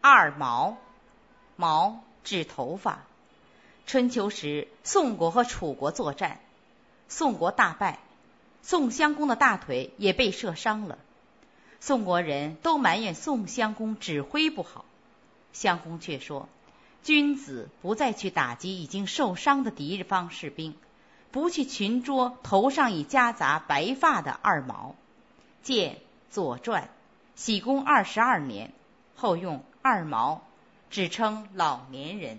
二毛，毛指头发。春秋时，宋国和楚国作战，宋国大败，宋襄公的大腿也被射伤了。宋国人都埋怨宋襄公指挥不好，襄公却说，君子不再去打击已经受伤的敌方士兵，不去群捉头上已夹杂白发的二毛。见《左传》，喜公22年，后用二毛，指称老年人。